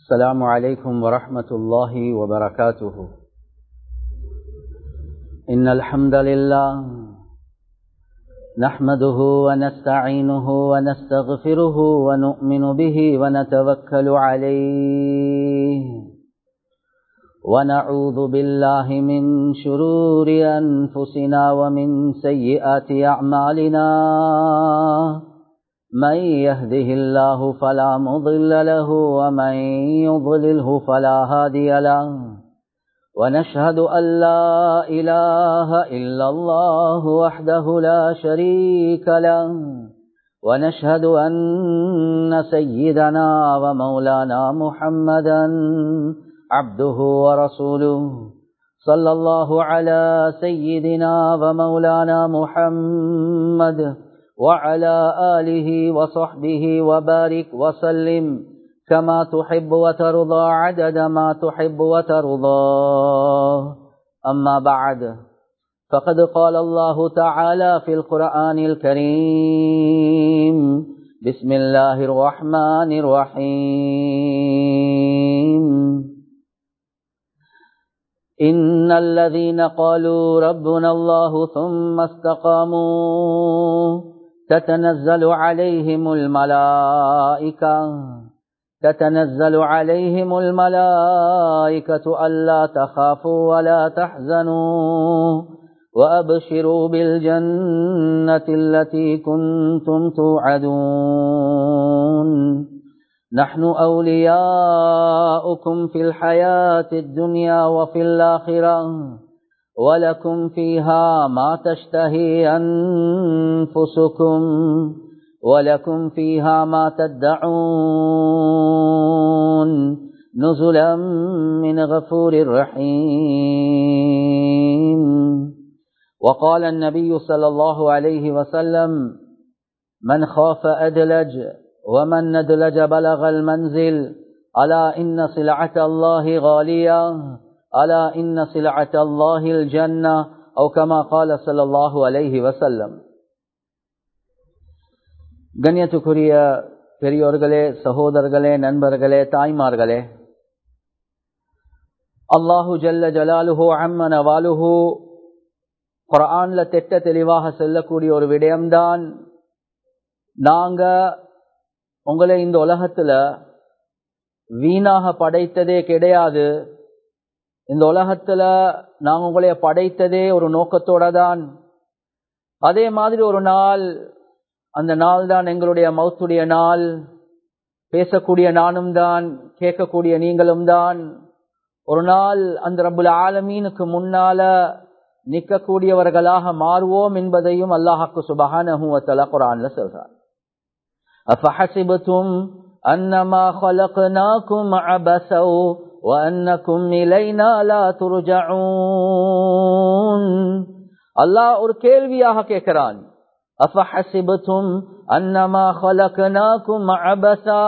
السلام عليكم ورحمة الله وبركاته. إن الحمد لله نحمده ونستعينه ونستغفره ونؤمن به ونتوكل عليه ونعوذ بالله من شرور أنفسنا ومن سيئات أعمالنا. من يهده الله فلا مضل له ومن يضلله فلا هادي له. ونشهد أن لا إله إلا الله وحده لا شريك له. ونشهد أن سيدنا ومولانا محمدا عبده ورسوله. صلى الله على سيدنا ومولانا محمد وعلى آله وصحبه وبارك وسلم كما تحب وترضى عدد ما تحب وترضى. أما بعد، فقد قال الله تعالى في القرآن الكريم: بسم الله الرحمن الرحيم. إن الذين قالوا ربنا الله ثم استقاموا تتنزل عليهم الملائكة ألا تخافوا ولا تحزنوا وأبشروا بالجنة التي كنتم توعدون. نحن أولياؤكم في الحياة الدنيا وفي الآخرة ولكم فيها ما تشتهي أنفسكم ولكم فيها ما تدعون نزلا من غفور رحيم. وقال النبي صلى الله عليه وسلم: من خاف أدلج ومن ندلج بلغ المنزل. ألا إن سلعة الله غالية. ألا إن سلعة الله الجنة. أو كما قال صلى الله عليه وسلم. கண்ணியத்துக்குரிய பெரியோர்களே, சகோதரர்களே, நண்பர்களே, தாய்மார்களே, அல்லாஹு ஜல்ல ஜலாலுஹு அம்ம நவாலுஹு குர்ஆன்ல திட்ட தெளிவாக சொல்லக்கூடிய ஒரு விடயம்தான், நாங்க உங்களை இந்த உலகத்துல வீணாக படைத்ததே கிடையாது. இந்த உலகத்துல நாங்க உங்களை படைத்ததே ஒரு நோக்கத்தோட தான். அதே மாதிரி ஒரு நாள், அந்த நாள் தான் எங்களுடைய மௌத்துடைய நாள். பேசக்கூடிய நானும் தான், கேட்கக்கூடிய நீங்களும் தான். ஒரு நாள் அந்த ரப்புல் ஆலமீனுக்கு முன்னால நிற்கக்கூடியவர்களாக மாறுவோம் என்பதையும் அல்லாஹ்வுக்கு சுப்ஹானஹு வ தஆலா குர்ஆன்ல சொல்றார். அஃபஹஸிபதும் அன்னமா خلقناكم عبثا وأنكم إلينا لا ترجعون. அல்லாஹ் ஒரு கேள்வியாக கேட்கிறான். அஃபஹஸிபதும் அன்னமா خلقناكم عبثا.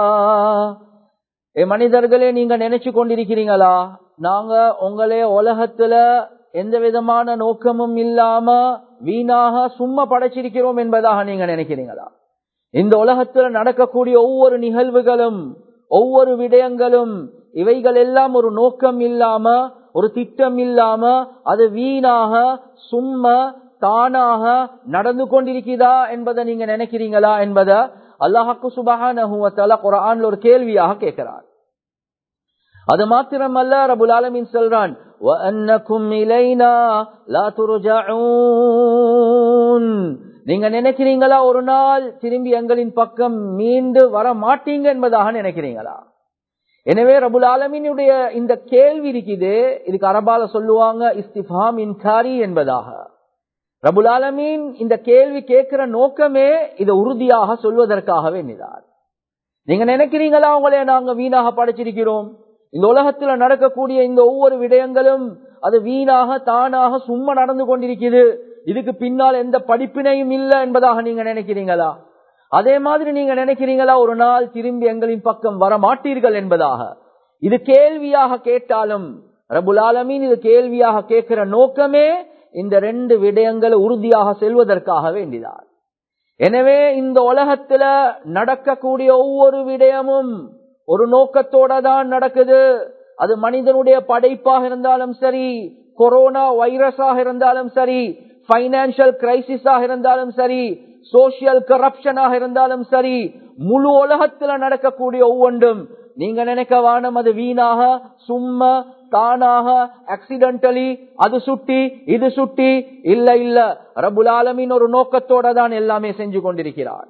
மனிதர்களே, நீங்க நினைச்சு கொண்டிருக்கிறீங்களா நாங்க உங்களே உலகத்துல எந்த விதமான நோக்கமும் இல்லாம வீணாக சும்மா படைச்சிருக்கிறோம் என்பதாக நீங்க நினைக்கிறீங்களா? இந்த உலகத்துல நடக்கக்கூடிய ஒவ்வொரு நிகழ்வுகளும், ஒவ்வொரு விடயங்களும், இவைகள் எல்லாம் ஒரு நோக்கம் இல்லாம, ஒரு திட்டம் இல்லாம, அது வீணாக சும்மா தானாக நடந்து கொண்டிருக்கிறதா என்பதை நீங்க நினைக்கிறீங்களா என்பதை அல்லாஹ்வுக்கு சுப்ஹானஹு வ தஆலா குர்ஆன்ல ஒரு கேள்வியாக கேட்கிறார். அது மாத்திரமல்ல, ரப்புல் ஆலமீன் சொல்றான்: வ அன்னகும் இலைனா லா துர்ஜஊன். நீங்க நினைக்கிறீங்களா ஒரு நாள் திரும்பி எங்களின் பக்கம் மீண்டு வர மாட்டீங்க என்பதாக நினைக்கிறீங்களா? எனவே ரப்புல் ஆலமீனுடைய இந்த கேள்வி இருக்குது, இதுக்கு அரபால சொல்லுவாங்க இஸ்திஃபாம் இன்காரி என்பதாக. ரப்புல் ஆலமீன் இந்த கேள்வி கேட்கிற நோக்கமே இதை உறுதியாக சொல்வதற்காக வேண்டியதார். நீங்க நினைக்கிறீங்களா உங்களே நாங்க வீணாக படைச்சிருக்கிறோம், இந்த உலகத்துல நடக்கக்கூடிய இந்த ஒவ்வொரு விடயங்களும் அது வீணாக தானாக சும்மா நடந்து கொண்டிருக்கிறது, இதுக்கு பின்னால் எந்த படிப்பினையும் இல்லை என்பதாக நீங்க நினைக்கிறீங்களா? அதே மாதிரி நீங்க நினைக்கிறீங்களா ஒரு நாள் திரும்பி எங்களின் பக்கம் வர மாட்டீர்கள் என்பதாக? இது கேள்வியாக கேட்டாலும் ரப்புல் ஆலமீன் இது கேள்வியாக கேட்கிற நோக்கமே இந்த ரெண்டு விடயங்களை உறுதியாக செல்வதற்காக வேண்டிதான். எனவே இந்த உலகத்துல நடக்கக்கூடிய ஒவ்வொரு விடயமும் ஒரு நோக்கத்தோட தான் நடக்குது. அது மனிதனுடைய படைப்பாக இருந்தாலும் சரி, கொரோனா வைரஸாக இருந்தாலும் சரி, பைனான்சியல் கிரைசிஸாக இருந்தாலும் சரி, சோசியல் கரப்ஷனாக இருந்தாலும் சரி, முழு உலகத்துல நடக்கக்கூடிய ஒவ்வொன்றும் நீங்க நினைக்க வானம் அது வீணாக சும்மா தானாக ஆக்சிடென்டலி அது சுட்டி இது சுட்டி இல்ல இல்ல. ரப்புல் ஆலமீன் ஒரு நோக்கத்தோட தான் எல்லாமே செஞ்சு கொண்டிருக்கிறார்.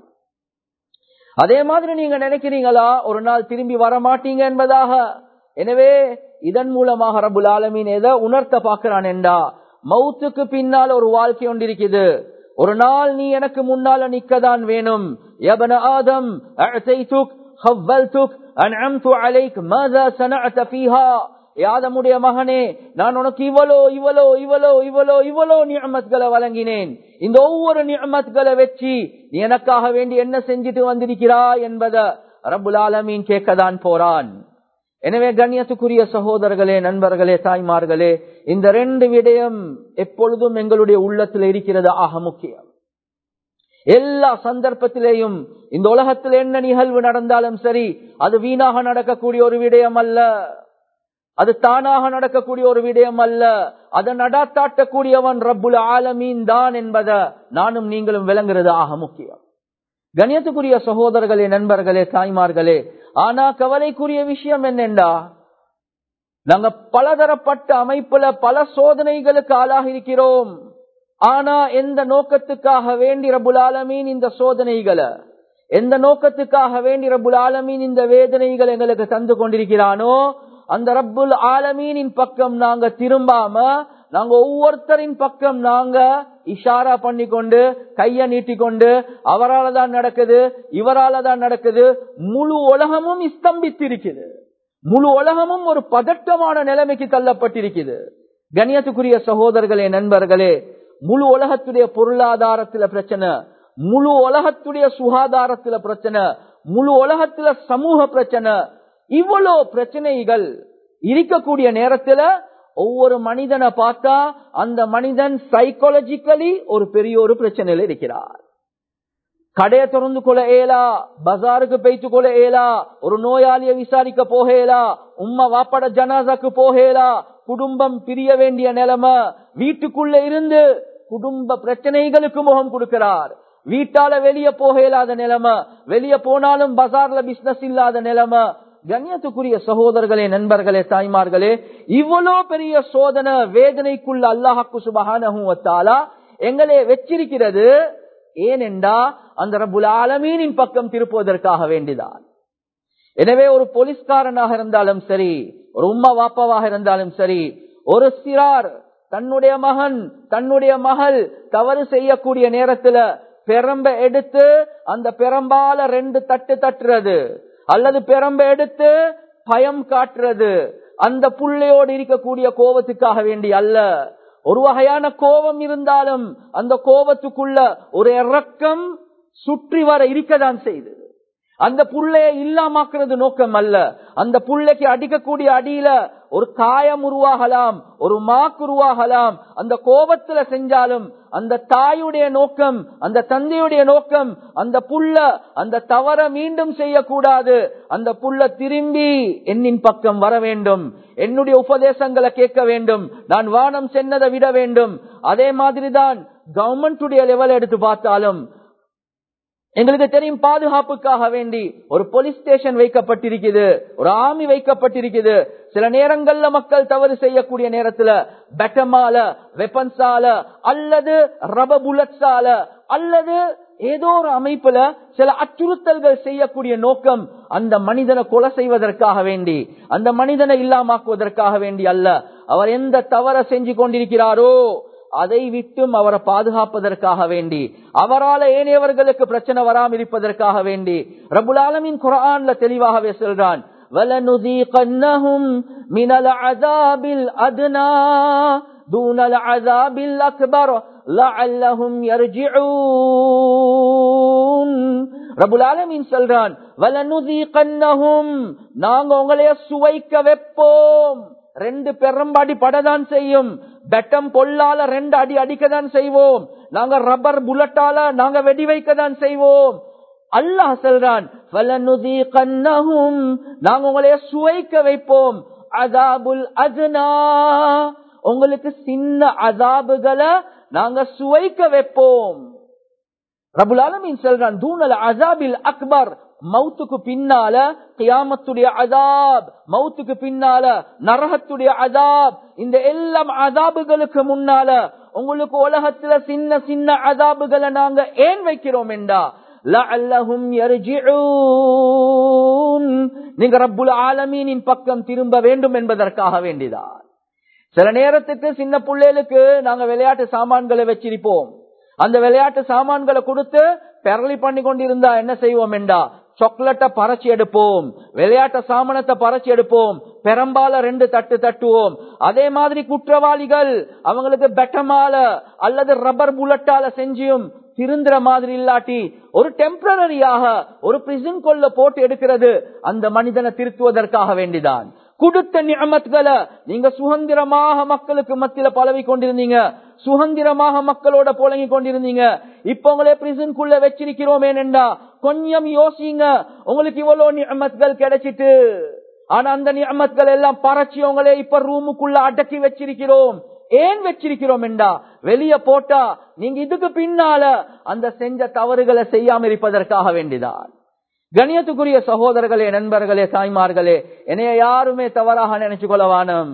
அதே மாதிரி நீங்க நினைக்கிறீங்களா ஒரு நாள் திரும்பி வர மாட்டீங்க என்பதாக? எனவே இதன் மூலமாக ரப்புல் ஆலமீன் எதை உணர்த்த பார்க்கிறான் என்றா, மௌத்துக்கு பின்னால் ஒரு வாழ்க்கை ஒன்று இருக்குது. ஒரு நாள் நீ எனக்கு முன்னால நிக்கதான் வேணும். யபன ஆதம் அஅதைதுக் ஹவ்வல்துக் அன்அம்து அலைக் மாதா சனஅத ஃபீஹா. ஆதமுடைய மகனே, நான் உனக்கு இவ்வளோ நிஅமத்களை வழங்கினேன். இந்த ஒவ்வொரு நிஅமத்களை வச்சு நீ எனக்காக வேண்டி என்ன செஞ்சிட்டு வந்திருக்கிறாய் என்பதை ரப்புல் ஆலமீன் கேட்கதான் போறான். எனவே கண்ணியத்துக்குரிய சகோதரர்களே, நண்பர்களே, தாய்மார்களே, இந்த ரெண்டு விடயம் எப்பொழுதும் எங்களுடைய உள்ளத்தில் இருக்கிறது ஆக முக்கியம். எல்லா சந்தர்ப்பத்திலேயும் இந்த உலகத்தில் என்ன நிகழ்வு நடந்தாலும் சரி, அது வீணாக நடக்கக்கூடிய ஒரு விடயம் அல்ல, அது தானாக நடக்கக்கூடிய ஒரு விடயம் அல்ல. அதை நடாத்தாட்டக்கூடியவன் ரப்புல் ஆலமீன் தான் என்பதை நானும் நீங்களும் விளங்குறது ஆக முக்கியம். கண்ணியத்துக்குரிய சகோதரர்களே, நண்பர்களே, தாய்மார்களே, ஆனா கவலைக்குரிய விஷயம் என்னென்றா, நாங்க பலதரப்பட்ட அமைப்புல பல சோதனைகளுக்கு ஆளாகி இருக்கிறோம். ஆனா எந்த நோக்கத்துக்காக வேண்டி ரப்புல் ஆலமீன் இந்த சோதனைகளை, எந்த நோக்கத்துக்காக வேண்டி ரப்புல் ஆலமீன் இந்த வேதனைகளை எங்களுக்கு தந்து கொண்டிருக்கிறானோ, அந்த ரப்புல் ஆலமீனின் பக்கம் நாங்க திரும்பாம, நாங்க ஒவ்வொருத்தரின் பக்கம் நாங்க இஷாரா பண்ணிக்கொண்டு கைய நீட்டிக்கொண்டு அவரால தான் நடக்குது, இவரால தான் நடக்குது, முழு உலகமும் ஸ்தம்பித்திருக்குது. முழு உலகமும் ஒரு பதட்டமான நிலைமைக்கு தள்ளப்பட்டிருக்குது. கண்ணியத்துக்குரிய சகோதரர்களே, நண்பர்களே, முழு உலகத்துடைய பொருளாதாரத்துல பிரச்சனை, முழு உலகத்துடைய சுகாதாரத்துல பிரச்சனை, முழு உலகத்துல சமூக பிரச்சனை, இவ்வளோ பிரச்சனைகள் இருக்கக்கூடிய நேரத்துல ஒவ்வொரு மனிதனை பார்த்தா அந்த மனிதன் சைக்காலஜிக்கலி ஒரு பெரிய ஒரு பிரச்சனையில இருக்கிறார். கடையை திறந்து கொள்ள ஏலா, பஜாருக்கு போய்த்து கொள்ள ஏலா, ஒரு நோயாளியை விசாரிக்க போகலா, உம்மா வாப்பட ஜனாசாக்கு போகலா, குடும்பம் பிரிய வேண்டிய நிலைமை, வீட்டுக்குள்ள இருந்து குடும்ப பிரச்சனைகளுக்கு முகம் கொடுக்கிறார். வீட்டால வெளியே போக இயலாத நிலைமை, வெளியே போனாலும் பஜார்ல பிசினஸ் இல்லாத நிலைமை. கண்ணியத்துக்குரிய சகோதரர்களே, நண்பர்களே, தாய்மார்களே, இவ்வளோ பெரிய சோதனை வேதனைக்குள்ள அல்லாஹ்வுக்கு சுப்ஹானஹு வ தஆலா எங்களை வச்சிருக்கிறது ஏனென்றா அந்த ரப்புல் ஆலமீனின் பக்கம் திருப்புவதற்காக வேண்டிதான். எனவே ஒரு போலீஸ்காரனாக இருந்தாலும் சரி, ஒரு உம்மா வாப்பாவாக இருந்தாலும் சரி, ஒரு சிறார் தன்னுடைய மகன் தன்னுடைய மகள் தவறு செய்யக்கூடிய நேரத்துல பெரம்ப எடுத்து அந்த பெரம்பால 2 தட்டு தட்டுறது அல்லது பெரம்ப எடுத்து பயம் காட்டுறது அந்த புள்ளையோடு இருக்கக்கூடிய கோபத்துக்காக வேண்டி அல்ல. ஒரு வகையான கோபம் இருந்தாலும் அந்த கோபத்துக்குள்ள ஒரு இரக்கம் சுற்றி வர இருக்கதான் செய்து. அந்த புள்ளைய இல்லாமக்கிறது நோக்கம் அல்ல. அந்த புள்ளைக்கு அடிக்கக்கூடிய அடியில ஒரு காயம் உருவாகலாம், ஒரு மாக்கு உருவாகலாம். அந்த கோபத்துல செஞ்சாலும் அந்த தாயுடைய நோக்கம், அந்த தந்தையுடைய நோக்கம், அந்த புள்ள அந்த தவற மீண்டும் செய்யக்கூடாது. அந்த புள்ள திரும்பி என்னின் பக்கம் வர வேண்டும், என்னுடைய உபதேசங்களை கேட்க வேண்டும், நான் வானம் சென்னதை விட வேண்டும். அதே மாதிரிதான் கவர்மெண்டுடைய லெவல் எடுத்து பார்த்தாலும் எங்களுக்கு தெரியும், பாதுகாப்புக்காக வேண்டி ஒரு போலீஸ் ஸ்டேஷன் வைக்கப்பட்டிருக்குது, ஒரு ஆர்மி வைக்கப்பட்டிருக்குது. சில நேரங்கள்ல மக்கள் தவறு செய்யக்கூடிய நேரத்துல பெட்டமால, வெப்பன்ஸால அல்லது ரப்பர் புல்லட்ஸால அல்லது ஏதோ ஒரு அமைப்புல சில அச்சுறுத்தல்கள் செய்யக்கூடிய நோக்கம் அந்த மனிதனை கொலை செய்வதற்காக வேண்டி, அந்த மனிதனை இல்லாமக்குவதற்காக வேண்டி அல்ல. அவர் எந்த தவற செஞ்சு கொண்டிருக்கிறாரோ அதை விட்டும் அவரை பாதுகாப்பதற்காக வேண்டி, அவரால் ஏனையவர்களுக்கு பிரச்சனை வராமல் இருப்பதற்காக வேண்டி ரப்புல் ஆலமீன் குர்ஆன்ல தெளிவாகவே சொல்றான், வலனுதீகன்னஹும் மினல் அஸாபில் அத்னா தூனல் அஸாபில் அக்பர் லஅல்லஹும் யர்ஜிஊன். ரப்புல் ஆலமீன் சொல்றான், வலனுதீகன்னஹும், நாங்க உங்களைய சுவைக்க வைப்போம். 2 பெரம்பாடி படதான் செய்யும், பெட்டம் பொல்லால 2 அடி அடிக்கதான் செய்வோம், நாங்க ரப்பர் புல்லட்டால நாங்க வெடி வைக்கதான் செய்வோம். அல்லாஹ் சொல்றான், ஃபலனுதீகன்னஹும், நாங்க உங்களை சுவைக்க வைப்போம், அஸாபுல் அத்னா, உங்களுக்கு சின்ன அஸாபுகளை நாங்க சுவைக்க வைப்போம். ரப்புல் ஆலமீன் சொல்றான், தூனல் அஸாபில் அக்பர், மௌத்துக்கு பின்னால கியாமத்துடைய அஸாப், மௌத்துக்கு பின்னால நரகத்துடைய அஸாப், இந்த எல்லாம் அஸாபுகளுக்கு முன்னால உங்களுக்கு உலகத்துல சின்ன சின்ன அஸாபுகளை நாங்க ஏன் வைக்கிறோம் என்றா லஅல்லஹும் யர்ஜிஊன், நீங்க ரப்புல் ஆலமீனின் பக்கம் திரும்ப வேண்டும் என்பதற்காக வேண்டிதான். சில நேரத்துக்கு சின்ன பிள்ளைகளுக்கு நாங்க விளையாட்டு சாமான்களை வச்சிருப்போம். அந்த விளையாட்டு சாமான்களை கொடுத்து பெரளி பண்ணி கொண்டிருந்தா என்ன செய்வோம் என்றா சாக்லேட்டை பறிச்சு எடுப்போம், விளையாட்டு சாமானத்தை பறிச்சு எடுப்போம், பெரம்பால 2 தட்டு தட்டுவோம். அதே மாதிரி குற்றவாளிகள் அவங்களுக்கு பெட்டமால அல்லது ரப்பர் புல்லட்டால செஞ்சியும் திருந்துற மாதிரி இல்லாட்டி ஒரு டெம்பரரியாக ஒரு பிரிசன் கொள்ள போட்டு எடுக்கிறது அந்த மனிதனை திருத்துவதற்காக வேண்டிதான். கொடுத்த நிஅமத்களை நீங்க சுதந்திரமாக மக்களுக்கு மத்தியில பழவி கொண்டிருந்தீங்க, சுதந்திரமாக மக்களோட புழங்கி கொண்டிருந்தீங்க. இப்ப உங்களே பிரிசனுக்குள்ள வச்சிருக்கிறோம் ஏனென்றா கொஞ்சம் யோசிங்க. உங்களுக்கு இவ்வளவு நிஅமத்கள் கிடைச்சிட்டு, ஆனா அந்த நிஅமத்கள் எல்லாம் பறச்சி உங்களே இப்ப ரூமுக்குள்ள அடக்கி வச்சிருக்கிறோம். ஏன் வச்சிருக்கிறோம் என்றா வெளியே போட்டா நீங்க இதுக்கு பின்னால அந்த செஞ்ச தவறுகளை செய்யாம இருப்பதற்காக வேண்டிதான். கண்ணியத்துக்குரிய சகோதரர்களே, நண்பர்களே, தாய்மார்களே, என்னைய யாருமே தவறாக நினைச்சு கொள்ளவானம்.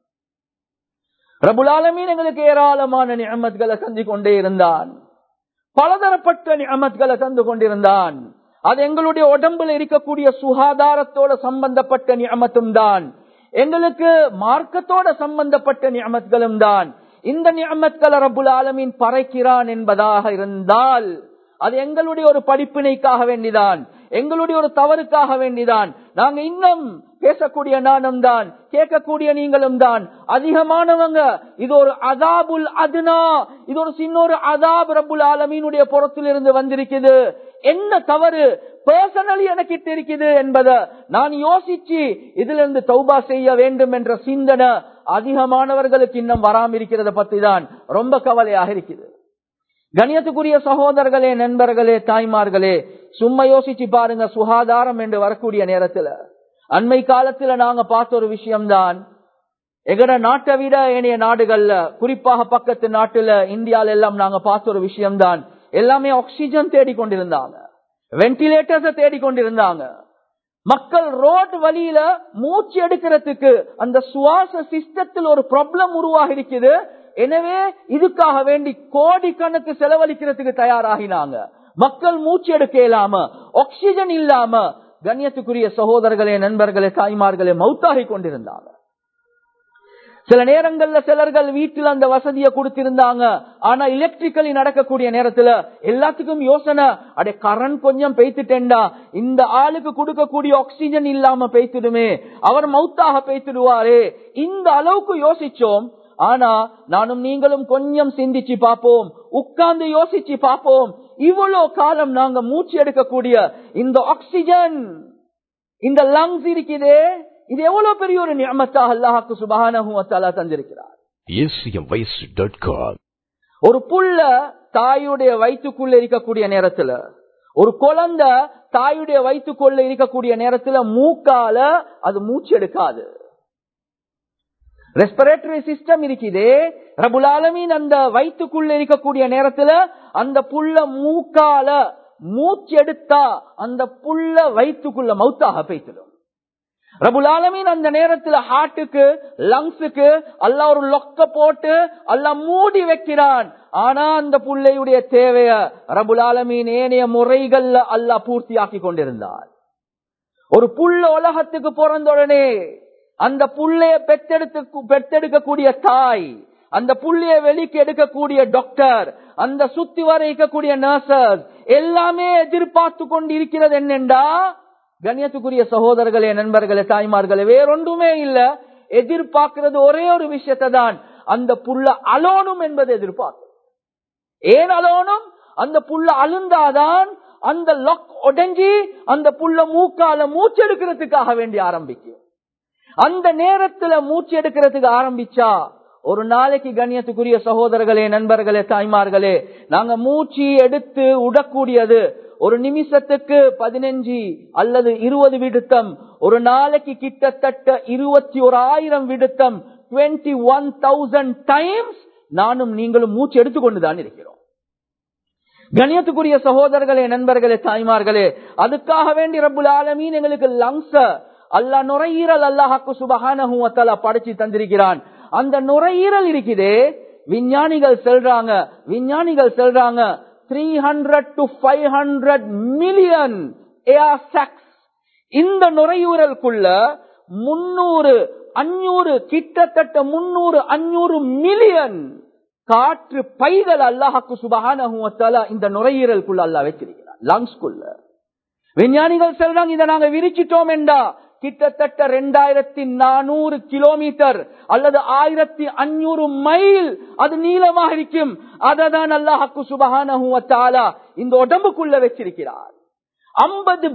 ரப்புல் ஆலமீன் எங்களுக்கு ஏராளமான நிஅமத்களை தந்து கொண்டே இருந்தான், பலதரப்பட்ட நிஅமத்களை தந்து கொண்டிருந்தான். அது எங்களுடைய உடம்புல இருக்கக்கூடிய சுகாதாரத்தோட சம்பந்தப்பட்ட நிஅமத்தும் தான், எங்களுக்கு மார்க்கத்தோட சம்பந்தப்பட்ட நிஅமத்களும் தான். இந்த நிஅமத்களை ரப்புல் ஆலமீன் பறைக்கிறான் என்பதாக இருந்தால் அது எங்களுடைய ஒரு படிப்பினைக்காக வேண்டிதான், எங்களுடைய ஒரு தவறுக்காக வேண்டிதான். நாங்க இன்னும் பேசக்கூடிய நானும் தான், கேட்கக்கூடிய நீங்களும் தான் அதிகமானவங்க. இது ஒரு அஸாபுல் அத்னா, இது ஒரு சின்ன ஒரு அஸாப் ரப்புல் ஆலமீனுடைய புறத்திலிருந்து வந்திருக்குது. என்ன தவறு பர்சனலி எனக்கு இருக்குது என்பதை நான் யோசிச்சு இதுல இருந்து தௌபா செய்ய வேண்டும் என்ற சிந்தனை அதிகமானவர்களுக்கு இன்னும் வராம இருக்கிறத பத்தி தான் ரொம்ப கவலையாக இருக்குது. கண்ணியத்துக்குரிய சகோதரர்களே, நண்பர்களே, தாய்மார்களே, சும்மா யோசிச்சு பாருங்க. சுகாதாரம் என்று வரக்கூடிய நேரத்துல அண்மை காலத்துல நாங்க பார்த்த ஒரு விஷயம்தான், எங்கட நாட்டை விட ஏனைய நாடுகள்ல, குறிப்பாக பக்கத்து நாட்டுல இந்தியால எல்லாம் நாங்க பார்த்த ஒரு விஷயம்தான், எல்லாமே ஆக்சிஜன் தேடிக்கொண்டிருந்தாங்க, வென்டிலேட்டர்ஸ தேடிக்கொண்டிருந்தாங்க. மக்கள் ரோட் வழியில மூச்சு எடுக்கிறதுக்கு அந்த சுவாச சிஸ்டத்தில் ஒரு ப்ராப்ளம் உருவாகி இருக்குது. எனவே இதுக்காக வேண்டி கோடிக்கணக்கு செலவழிக்கிறதுக்கு தயாராகினாங்க. மக்கள் மூச்சு எடுக்க இல்லாம, ஆக்சிஜன் இல்லாம, கண்ணியத்துக்குரிய சகோதரர்களே, நண்பர்களே, தாய்மார்களே, மௌத்தாகி கொண்டிருந்தாங்க. சில நேரங்கள்ல சிலர்கள் வீட்டில் அந்த வசதியை கொடுத்திருந்தாங்க. ஆனா எலக்ட்ரிக்கலி நடக்கக்கூடிய நேரத்துல எல்லாத்துக்கும் யோசனை, அடே கரண்ட் கொஞ்சம் பெய்த்துட்டேன்டா, இந்த ஆளுக்கு கொடுக்கக்கூடிய ஆக்சிஜன் இல்லாம பெய்த்துடுமே, அவர் மௌத்தாக பெய்த்துடுவாரே. இந்த அளவுக்கு யோசிச்சோம். ஆனா நானும் நீங்களும் கொஞ்சம் சிந்திச்சு பார்ப்போம், உட்கார்ந்து யோசிச்சு பார்ப்போம். இவ்வளவு காலம் நாங்க மூச்சு எடுக்கக்கூடிய இந்த ஆக்சிஜன், இந்த லங்ஸ் இருக்குதே, இது எவ்வளவு பெரிய ஒரு நிஅமத்தாக அல்லாஹ் சுப்ஹானஹு வ தஆலா தந்திருக்கிறார். ஒரு புள்ள தாயுடைய வயிற்றுக்குள்ள இருக்கக்கூடிய நேரத்துல, ஒரு குழந்தை தாயுடைய வயிற்றுக்குள்ள இருக்கக்கூடிய நேரத்துல மூக்கால அது மூச்சு எடுக்காது. ரெஸ்பிரேட்டரி சிஸ்டம் இருக்குதே, ரப்புல் ஆலமீன் அந்த வயிற்றுக்குள்ள இருக்கக்கூடிய நேரத்துல அந்த புள்ள மூக்கால மூச்சு எடுத்தா அந்த புள்ள வயிற்றுக்குள்ள மௌத்தாக போய்த்திடும். ரப்புல் ஆலமீன் அந்த நேரத்துல ஹார்ட்டுக்கு, லங்ஸுக்கு அல்லாஹ் ஒரு லொக்க போட்டு அல்லாஹ் மூடி வைக்கிறான். ஆனா அந்த புள்ளையுடைய தேவைய ரப்புல் ஆலமீன் ஏனைய முறைகள்ல அல்லாஹ் பூர்த்தியாக்கி கொண்டிருந்தார். ஒரு புள்ள உலகத்துக்கு பிறந்த உடனே அந்த புள்ளைய பெத்தெடுக்கக்கூடிய தாய், அந்த புள்ளைய வெளிக்கு எடுக்கக்கூடிய டாக்டர், அந்த சுத்தி வர இருக்கக்கூடிய நர்சஸ் எல்லாமே எதிர்பார்த்து கொண்டு இருக்கிறது என்னென்றா, கண்ணியத்துக்குரிய சகோதரர்களே, நண்பர்களே, தாய்மார்களே, வேறொன்றுமே இல்ல. எதிர்பார்க்கிறது ஒரே ஒரு விஷயத்தை தான், அந்த புள்ள அலோனும் என்பது எதிர்பார்க்க. ஏன் அலோனும்? அந்த புள்ள அழுந்தாதான் அந்த லொக் உடைஞ்சி அந்த புள்ள மூக்கால மூச்செடுக்கிறதுக்காக வேண்டி ஆரம்பிக்கும். அந்த நேரத்துல மூச்சு எடுக்கிறதுக்கு ஆரம்பிச்சா ஒரு நாளைக்கு, கண்ணியத்துக்குரிய சகோதரர்களே, நண்பர்களே, தாய்மார்களே, நாங்க மூச்சு எடுத்து உடக்கூடியது ஒரு நிமிஷத்துக்கு 15 அல்லது 20 விடுத்தம், ஒரு நாளைக்கு கிட்டத்தட்ட 21,000 விடுத்தம், 21,000 டைம்ஸ் நானும் நீங்களும் மூச்சு எடுத்துக்கொண்டுதான் இருக்கிறோம். கண்ணியத்துக்குரிய சகோதரர்களே, நண்பர்களே, தாய்மார்களே, அதுக்காக வேண்டி ரப்புல் ஆலமீன் எங்களுக்கு லங்ஸ அல்லாஹ் நுரையீரல் அல்லாஹ்க்கு சுப்ஹானஹு வ தஆலா படைச்சு தந்திருக்கிறான். அந்த நுரையீரல் இருக்குதே, விஞ்ஞானிகள் சொல்றாங்க 300 to 500 மில்லியன் ஏர் சாக்ஸ். இந்த நுரையீரலுக்குள்ள 300-500 கிட்டத்தட்ட 300-500 மில்லியன் காற்று பைகள் அல்லாஹ்க்கு சுப்ஹானஹு வ தஆலா இந்த நுரையீரலுக்குள்ள அல்லாஹ் வச்சிருக்கிறான், லங்ஸ்க்குள்ள. விஞ்ஞானிகள் சொல்றாங்க, இதை நாங்க விரிச்சிட்டோம் என்றா கிட்டத்தட்ட 2400 கிலோமீட்டர் அல்லது 1500 மைல் அது நீளமாக இருக்கும். அததான் அல்லாஹ்க்கு சுப்ஹானஹு வ தஆலா இந்த உடம்புக்குள்ள வச்சிருக்கிறார். 50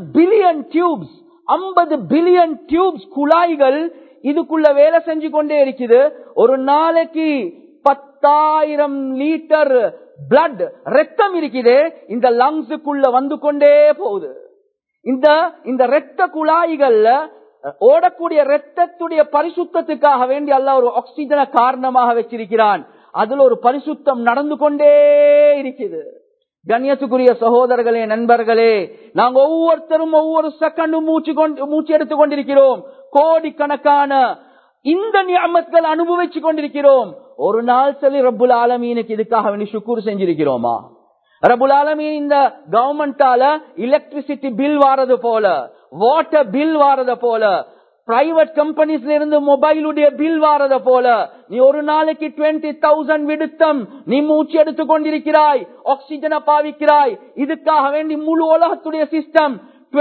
பில்லியன் டியூப்ஸ் குழாய்கள் இதுக்குள்ள வேலை செஞ்சு கொண்டே இருக்குது. ஒரு நாளைக்கு 10,000 லிட்டர் பிளட் ரத்தம் இருக்குது, இந்த லங்ஸுக்குள்ள வந்து கொண்டே போகுது. இந்த இரத்த குழாய்கள்ல ஓடக்கூடிய இரத்தத்துடைய பரிசுத்தத்துக்காக வேண்டி அல்லாஹ் ஒரு ஆக்சிஜனை காரணமாக வச்சிருக்கிறான். அதுல ஒரு பரிசுத்தம் நடந்து கொண்டே இருக்குது. கண்ணியத்துக்குரிய சகோதரர்களே, நண்பர்களே, நாங்க ஒவ்வொருத்தரும் ஒவ்வொரு செகண்டும் மூச்சு எடுத்துக் கொண்டிருக்கிறோம். கோடிக்கணக்கான இந்த நிஅமத்கள் அனுபவிச்சு கொண்டிருக்கிறோம். ஒரு நாள் சொல்லி ரப்புல் ஆலமீனுக்கு இதுக்காக வேண்டி ஷுக்ர் செஞ்சிருக்கிறோமா? ரப்புல் ஆலமீன் இந்த கவர்மெண்டால எலக்ட்ரிசிட்டி பில் வாரது போல, வாட்டர் பில் வாரது போல, பிரைவேட் கம்பெனிஸ்ல இருந்து மொபைலுடைய பில் வாரத போல, நீ ஒரு நாளைக்கு 20,000 விடுத்தம் நீ மூச்சு எடுத்துக் கொண்டிருக்கிறாய், ஆக்சிஜனை பாவிக்கிறாய். இதுக்காக வேண்டி முழு உலகத்துடைய சிஸ்டம்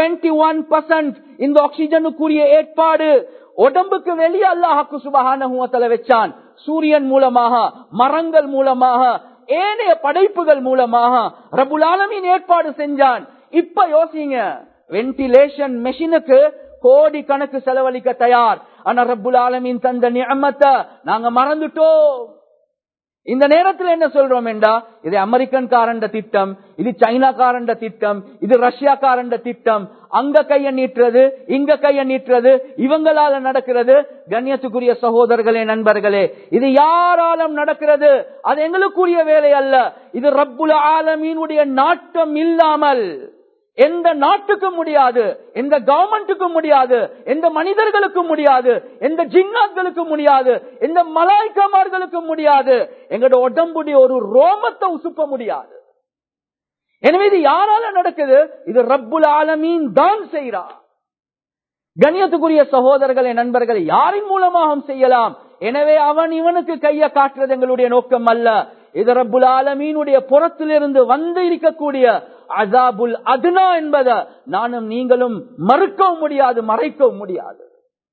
21% இந்த ஆக்சிஜனுக்குரிய ஏற்பாடு உடம்புக்கு வெளியே அல்லாஹ்க்கு சுப்ஹானஹு வ தஆலா வச்சான். சூரியன் மூலமாக, மரங்கள் மூலமாக, ஏனைய படைப்புகள் மூலமாக ரப்புல் ஆலமீன் ஏற்பாடு செஞ்சான். இப்ப யோசிங்க, வென்டிலேஷன் மெஷினுக்கு கோடி கணக்கு செலவழிக்க தயார். ஆனா ரப்புல் ஆலமீன் தந்த நிஅமத்தை நாங்க மறந்துட்டோம். இந்த நேரத்தில் என்ன சொல்றோம் என்றா, இது அமெரிக்கன் காரண்ட திட்டம், இது சைனா காரண்ட திட்டம், இது ரஷ்யா காரண்ட திட்டம், அங்க கைய நீட்டுறது, இங்க கைய நீட்டுறது, இவங்களால நடக்கிறது. கண்ணியத்துக்குரிய சகோதரர்களே, நண்பர்களே, இது யாராலும் நடக்கிறது? அது எங்களுக்குரிய வேலை அல்ல. இது ரப்புல் ஆலமீனுடைய நாட்டம் இல்லாமல் எந்த நாட்டுக்கும் முடியாது, எந்த கவர்மெண்ட்டுக்கும் முடியாது, எந்த மனிதர்களுக்கும் முடியாது, எந்த ஜின்னாத்களுக்கும் முடியாது, எந்த மலாய்க்காமார்களுக்கும் முடியாது, எங்களோட உடம்புடைய ஒரு ரோமத்தை உசுப்ப முடியாது. எனவே இது யாரால நடக்குது? இது ரப்புல் ஆலமீன் தான் செய்கிறார். கண்ணியத்துக்குரிய சகோதரர்களே, நண்பர்களே, யாரின் மூலமாக செய்யலாம்? எனவே அவன் இவனுக்கு கைய காட்டுறது எங்களுடைய நோக்கம் அல்ல. இது ரப்புல் ஆலமீனுடைய புறத்திலிருந்து வந்து இருக்கக்கூடிய அஸாபுல் அத்னா என்பதை நானும் நீங்களும் மறுக்கவும் முடியாது, மறைக்கவும் முடியாது.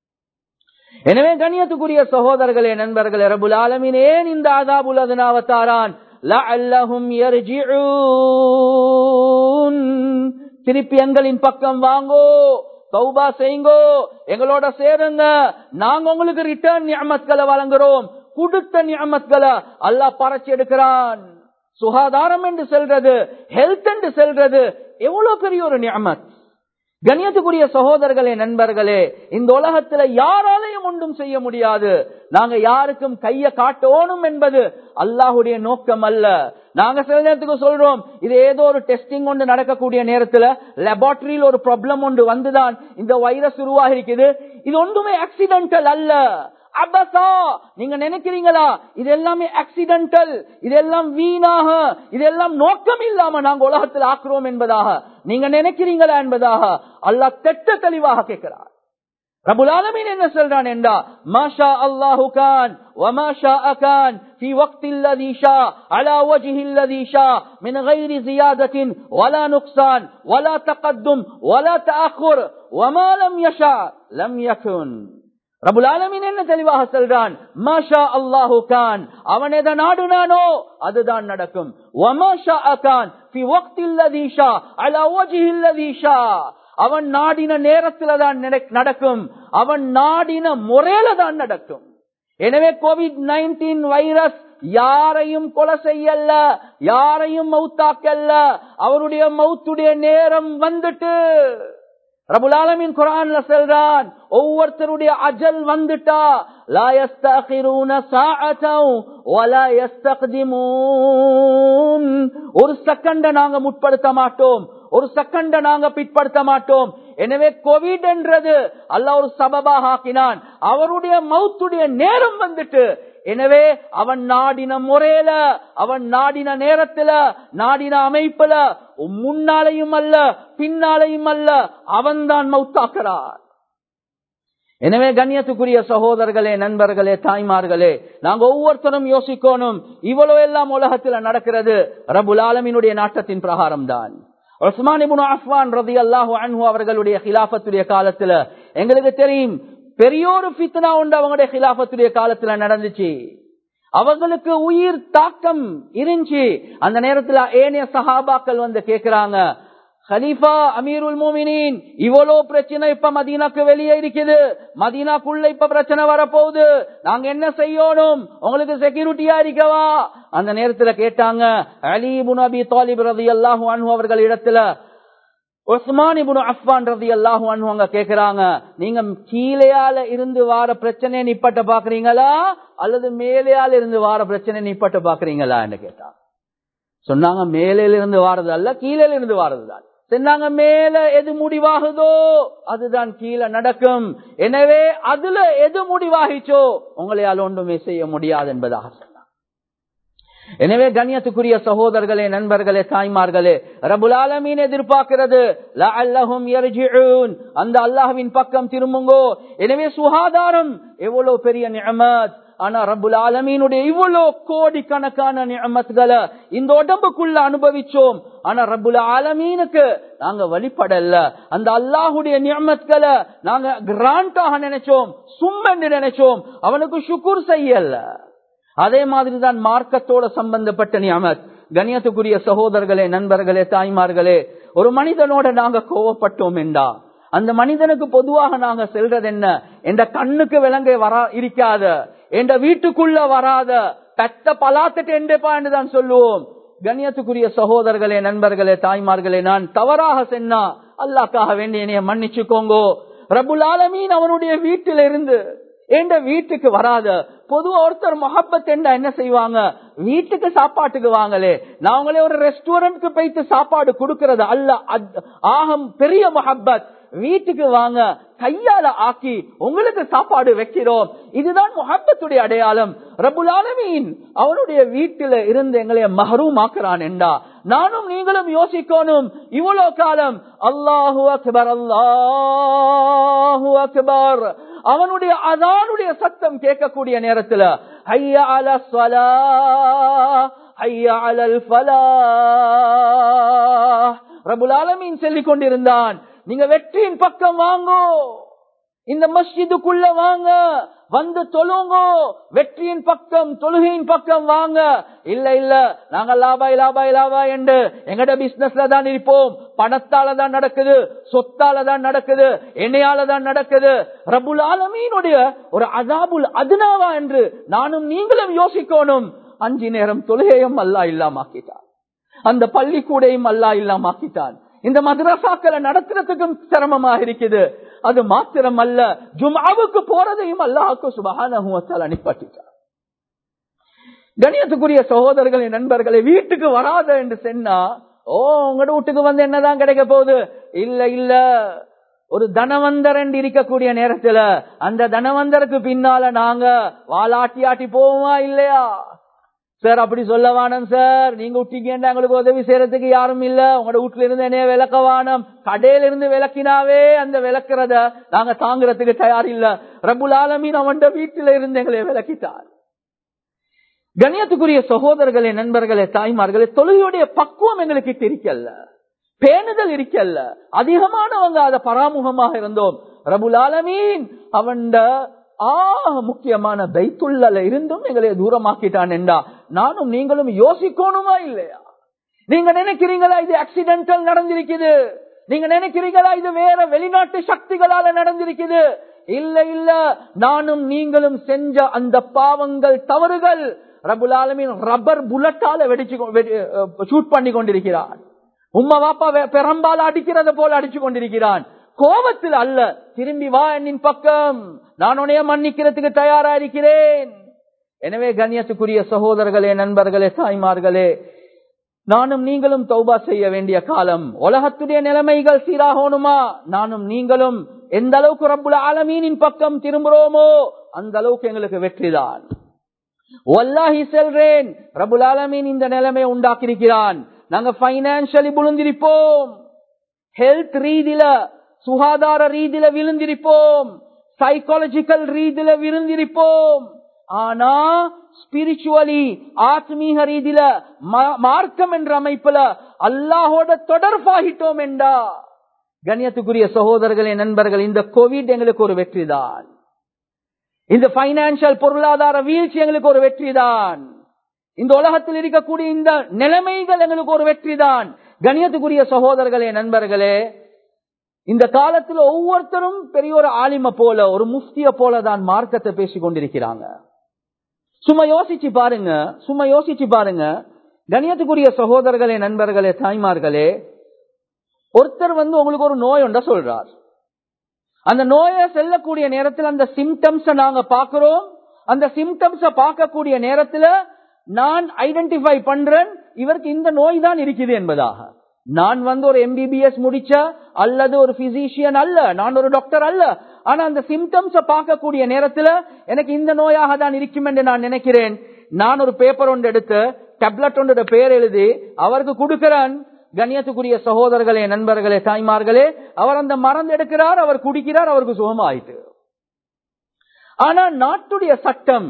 எனவே கண்ணியத்துக்குரிய சகோதரர்களே, நண்பர்களே, ரப்புல் ஆலமீன் ஏன் இந்த அஸாபுல் அத்னாவை தாரான்? லஅல்லஹும் யர்ஜிஊன், திருப்பி எங்களின் பக்கம் வாங்கோ, தௌபா செய்யுங்கோ, எங்களோட சேருங்க, நாங்க உங்களுக்கு ரிட்டர்ன் நிஅமத்களை வழங்குறோம். கொடுத்த நிஅமத்களை அல்லாஹ் பறிச்சு எடுக்கிறான். சுகாதாரம் என்று சொல்றது, ஹெல்த் என்று சொல்றது எவ்வளவு பெரிய ஒரு நிஅமத். கண்ணியத்துக்குரிய சகோதரர்களே, நண்பர்களே, இந்த உலகத்துல யாராலையும் ஒன்றும் செய்ய முடியாது. நாங்க யாருக்கும் கைய காட்டணும் என்பது அல்லாஹுடைய நோக்கம் அல்ல. நாங்க சில நேரத்துக்கு சொல்றோம், இது ஏதோ ஒரு டெஸ்டிங் ஒன்று நடக்கக்கூடிய நேரத்துல லேபரட்டரியில் ஒரு ப்ராப்ளம் ஒன்று வந்துதான் இந்த வைரஸ் உருவாகி இருக்குது. இது ஒன்றுமே ஆக்சிடென்டல் அல்ல. அபசா, நீங்க நினைக்கிறீங்களா இது எல்லாமே ஆக்சிடென்டல், இதெல்லாம் வீணாக, இதெல்லாம் நோக்கம் இல்லாம நாங்க உலகத்தில் ஆக்குறோம் என்பதாக நீங்க நினைக்கிறீங்களா என்பதாக அல்லாஹ் திட்ட தெளிவாக கேட்கிறார். ரப்புல் ஆலமீன் என்ன சொல்றான் என்றா, மாஷா அல்லாஹு கான் வமா ஷாஅ கான் في وقت الذي شاء على وجه الذي شاء من غير زيادة ولا نقصان ولا تقدم ولا تأخر وما لم يشاء لم يكن. ரப்புல் ஆலமீன் என்ன தெளிவாக சொல்றான்? மாஷா அல்லாஹு கான், அவன் எதை நாடுனானோ அதுதான் நடக்கும். வமா ஷாஅ கான் في وقت الذي شاء على وجه الذي شاء, அவன் நாடின நேரத்துல தான் நடக்கும், அவன் நாடின முறையில தான் நடக்கும். எனவே கோவிட்-19 வைரஸ் யாரையும் கொலை செய்யல, யாரையும் மௌத்தாக்கல்ல. அவருடைய மௌத்துடைய நேரம் வந்துட்டு ரப்புல் ஆலமீன் குர்ஆன்ல சொல்றான், ஒவ்வொருத்தருடைய அஜல் வந்துட்டா லா யஸ்தகிரூன சாஅத்தன் வலா யஸ்தக்திமூன். ஒரு செகண்ட நாங்க முற்படுத்த மாட்டோம், ஒரு செகண்ட நாங்க பிற்படுத்த மாட்டோம். எனவே கோவிட் என்றது அல்லாஹ் ஒரு சபபாக ஆக்கினான். அவருடைய மௌத்துடைய நேரம் வந்துட்டு, எனவே அவன் நாடின முறையில, அவன் நாடின நேரத்துல, நாடின அமைப்புல, முன்னாலையும் அல்ல பின்னாலையும் அல்ல, அவன்தான் மௌத்தாக்குறான். எனவே கண்ணியத்துக்குரிய சகோதரர்களே, நண்பர்களே, தாய்மார்களே, நாங்க ஒவ்வொருத்தரும் யோசிக்கணும், இவ்வளவு எல்லாம் உலகத்துல நடக்கிறது ரப்புல் ஆலமீனுடைய நாட்டத்தின் பிரகாரம் தான். உஸ்மான் இப்னு அஃபான் ரலியல்லாஹு அன்ஹு அவர்களுடைய கிலாஃபத்துடைய காலத்துல எங்களுக்கு தெரியும், பெரியோரு ஃபித்னா உண்டு அவங்களுடைய கிலாஃபத்துடைய காலத்துல நடந்துச்சு. அவங்களுக்கு உயிர் தாக்கம் இருந்துச்சு. அந்த நேரத்துல ஏனைய சஹாபாக்கள் வந்து கேக்குறாங்க, கலீஃபா அமீருல் மோமினின், இவ்வளோ பிரச்சனை இப்ப மதீனாக்கு வெளியே இருக்குது, மதீனாக்குள்ள இப்ப பிரச்சனை வரப்போகுது, நாங்க என்ன செய்யணும், உங்களுக்கு செக்யூரிட்டியா இருக்கவா? அந்த நேரத்துல கேட்டாங்க. அலி இப்னு அபி தாலிப் ரலியல்லாஹு அன்ஹு அவர்கள் இடத்துல உஸ்மான் இப்னு அஃபான் ரலியல்லாஹு அன்ஹு அங்க கேக்குறாங்க, நீங்க கீழேயால இருந்து வார பிரச்சனையை நிப்பட்ட பாக்குறீங்களா அல்லது மேலேயால இருந்து வார பிரச்சனை நிப்பட்ட பாக்குறீங்களா என்று கேட்டாங்க. சொன்னாங்க, மேலையில இருந்து வாரது அல்ல, கீழே இருந்து வாரதுதான். சொன்னாங்க, மேல எது முடிவாகுதோ அதுதான் கீழே நடக்கும். எனவே அதுல எது முடிவாகிச்சோ உங்களையால் ஒன்றுமே செய்ய முடியாது என்பதாக சொன்னாங்க. எனவே கண்ணியத்துக்குரிய சகோதரர்களே, நண்பர்களே, தாய்மார்களே, ரப்புல் ஆலமீன் எதிர்பார்க்கிறது லஅல்லஹும் யர்ஜிஊன், அந்த அல்லாஹ்வின் பக்கம் திரும்புங்கோ. எனவே சுகாதாரம் எவ்வளவு பெரிய நிஅமத். ஆனா ரப்புல் ஆலமீனுடைய இவ்வளவு கோடிக்கணக்கான நிஅமத்களை இந்த உடம்புக்குள்ள அனுபவிச்சோம். ஆனா ரப்புல் ஆலமீனுக்கு நாங்க வழிபடல. அந்த அல்லாஹ்வுடைய நிஅமத்களை நாங்க கிராண்டாக நினைச்சோம், சும்மென்று நினைச்சோம், அவனுக்கு ஷுக்ர் செய்யல. அதே மாதிரிதான் மார்க்கத்தோட சம்பந்தப்பட்ட நிஅமத். கண்ணியத்துக்குரிய சகோதரர்களே, நண்பர்களே, தாய்மார்களே, ஒரு மனிதனோட நாங்க கோவப்பட்டோம் என்றா அந்த மனிதனுக்கு பொதுவாக நாங்க செல்றது என்ன, என்ற கண்ணுக்கு விலங்க வரா இருக்காத, என்ற வீட்டுக்குள்ள வராத, பெத்த பலாத்துட்டு என்றப்பா என்றுதான் சொல்லுவோம். கண்ணியத்துக்குரிய சகோதரர்களே, நண்பர்களே, தாய்மார்களே, நான் தவறாக சென்னா அல்லாஹ்க்காக வேண்டி என்னைய மன்னிச்சுக்கோங்கோ. ரப்புல் ஆலமீன் அவனுடைய வீட்டில இருந்து என்ற வீட்டுக்கு வராத. பொதுவா ஒருத்தர் முஹப்பத் என்றா என்ன செய்வாங்க, வீட்டுக்கு சாப்பாட்டுக்கு வாங்களே, நான் உங்களே ஒரு ரெஸ்டாரண்ட்க்கு போயிட்டு சாப்பாடு கொடுக்கிறது அல்ல, ஆகம் பெரிய முஹப்பத். வீட்டுக்கு வாங்க, கையால ஆக்கி உங்களுக்கு சாப்பாடு வைக்கிறோம், இதுதான் முஹப்பத்துடைய அடையாளம். ரப்புல் ஆலமீன் அவனுடைய வீட்டில இருந்து எங்களை மஹ்ரூம் ஆக்குறான் என்றா நானும் நீங்களும் யோசிக்கணும். இவ்வளவு காலம் அல்லாஹு அக்பர் அல்லாஹு அக்பர் அவனுடைய அதானுடைய சத்தம் கேட்கக்கூடிய நேரத்துல ஹய்யா அலஸ் ஸலாஹ் ஹய்யா அலல் ஃபலாஹ் ரப்புல் ஆலமீன் சொல்லிக் கொண்டிருந்தான், நீங்க வெற்றியின் பக்கம் வாங்கோ, இந்த மஸ்ஜிதுக்குள்ள வாங்க, வந்து தொழுங்கோ, வெற்றியின் பக்கம் தொழுகையின் பக்கம் வாங்க. இல்ல இல்ல நாங்க லாபாய் லாபாய் லாபாய் என்று எங்கட பிசினஸ்ல தான் இருப்போம், பணத்தால தான் நடக்குது, சொத்தால தான் நடக்குது, எண்ணெயால தான் நடக்குது. ரப்புல் ஆலமீனுடைய ஒரு அஸாபுல் அத்னாவா என்று நானும் நீங்களும் யோசிக்கணும். 5 நேரம் தொழுகையும் அல்லாஹ் இல்லாமாக்கிட்டான், அந்த பள்ளிக்கூடையும் அல்லாஹ் இல்லாமாக்கிட்டான், இந்த மதரசாக்களை நடத்துறதுக்கும் சிரமமாக இருக்குது. அது மாத்திரம் அல்ல, ஜும்ஆவுக்கு போறதையும் அல்லாஹ்வுக்கு சுப்ஹானஹு வ தஆலா நிப்பாட்டிட்டார். கண்ணியத்துக்குரிய சகோதரர்களே, நண்பர்களே, வீட்டுக்கு வராத என்று சொன்னா உங்களோட வீட்டுக்கு வந்து என்னதான் கிடைக்க போகுது? இல்ல இல்ல, ஒரு தனவந்தர் என்று இருக்கக்கூடிய நேரத்துல அந்த தனவந்தருக்கு பின்னால நாங்க வாலாட்டி ஆட்டி போவோமா இல்லையா? சார் அப்படி சொல்லவானம் சார், நீங்க விட்டீங்கன்னா எங்களுக்கு உதவி செய்யறதுக்கு யாரும் இல்ல, உங்களோட வீட்டுல இருந்து என்னைய விளக்கவானம், கடையில இருந்து விளக்கினாவே அந்த விளக்குறத நாங்க தாங்கிறதுக்கு தயார் இல்ல. ரப்புல் ஆலமீன் அவன் வீட்டுல இருந்து எங்களை விளக்கிட்டார். கண்ணியத்துக்குரிய சகோதரர்களே, நண்பர்களே, தாய்மார்களே, தொழுகையுடைய பக்குவம் எங்களுக்கு இருக்கல்ல, பேணுதல் இருக்கல்ல, அதிகமானவங்க அத பராமுகமாக இருந்தோம். ரப்புல் ஆலமீன் அவன் முக்கியமான பைத்துல்ல இருந்தும் எங்களை தூரமாக்கிட்டான் என்றா நானும் நீங்களும் யோசிக்கணுமா இல்லையா? நீங்க நினைக்கிறீங்களா இது ஆக்சிடென்டல் நடந்திருக்குது? நீங்க நினைக்கிறீங்களா இது வேற வெளிநாட்டு சக்திகளால நடந்திருக்குது? இல்ல இல்ல, நானும் நீங்களும் செஞ்ச அந்த பாவங்கள், தவறுகள் ரப்புல் ஆலமீன் ரப்பர் புல்லட்டால ஷூட் பண்ணி கொண்டிருக்கிறான். உம்மா வாப்பா பெரம்பால அடிக்கிறத போல அடிச்சு கொண்டிருக்கிறான். கோபத்தில் அல்ல, திரும்பி வா என்னின் பக்கம், நான் உன்னைய மன்னிக்கிறதுக்கு தயாரா இருக்கிறேன். எனவே கண்ணியத்துக்குரிய சகோதரர்களே, நண்பர்களே, தாய்மார்களே, நானும் நீங்களும் தௌபா செய்ய வேண்டிய காலம். உலகத்துடைய நிலைமைகள் சீராகணுமா, நானும் நீங்களும் எந்த அளவுக்கு ரப்புல் ஆலமீனின் பக்கம் திரும்புறோமோ அந்த அளவுக்கு எங்களுக்கு வெற்றிதான். வல்லாஹி செல்றேன், ரப்புல் ஆலமீன் இந்த நிலைமையை உண்டாக்கியிருக்கிறான். நாங்க பைனான்சியலி விழுந்திருப்போம், ஹெல்த் ரீதியில சுகாதார ரீதியில விழுந்திருப்போம், சைக்காலஜிக்கல் ரீதியில விழுந்திருப்போம். ஆனா ஸ்பிரிச்சுவலி ஆத்மீக ரீதியில மார்க்கம் என்ற அமைப்புல அல்லாஹோட தொடர்பாகிட்டோம் என்றா கண்ணியத்துக்குரிய சகோதரர்களே, நண்பர்கள், இந்த கோவிட் எங்களுக்கு ஒரு வெற்றிதான். இந்த பைனான்சியல் பொருளாதார வீழ்ச்சி எங்களுக்கு ஒரு வெற்றிதான். இந்த உலகத்தில் இருக்கக்கூடிய இந்த நிலைமைகள் எங்களுக்கு ஒரு வெற்றிதான். கண்ணியத்துக்குரிய சகோதரர்களே, நண்பர்களே, இந்த காலத்தில் ஒவ்வொருத்தரும் பெரிய ஒரு ஆலிம போல, ஒரு முஃப்திய போலதான் மார்க்கத்தை பேசிக் கொண்டிருக்கிறாங்க. சும்மா யோசிச்சு பாருங்க. கண்ணியத்துக்குரிய சகோதரர்களே, நண்பர்களே, தாய்மார்களே, ஒருத்தர் உங்களுக்கு ஒரு நோய் ஒன்றை சொல்றார். அந்த நோயை செல்லக்கூடிய நேரத்தில் அந்த சிம்டம்ஸ் நாங்க பாக்குறோம். அந்த சிம்டம்ஸ பார்க்கக்கூடிய நேரத்தில் நான் ஐடென்டிஃபை பண்றேன், இவருக்கு இந்த நோய் தான் இருக்குது என்பதாக. நான் ஒரு MBBS முடிச்ச அல்லது ஒரு பிசிஷியன் அல்ல, நான் ஒரு டாக்டர் அல்ல. ஆனா அந்த சிம்டம்ஸ பார்க்கக்கூடிய நேரத்தில் எனக்கு இந்த நோயாக தான் இருக்கும் என்று நான் நினைக்கிறேன். நான் ஒரு பேப்பர் ஒன்று எடுத்து டேப்லெட் ஒன்றோட பெயர் எழுதி அவருக்கு கொடுக்கிறேன். கண்ணியத்துக்குரிய சகோதரர்களே, நண்பர்களே, தாய்மார்களே, அவர் அந்த மருந்து எடுக்கிறார், அவர் குடிக்கிறார், அவருக்கு சுகமாயிட்டு. ஆனா நாட்டுடைய சட்டம்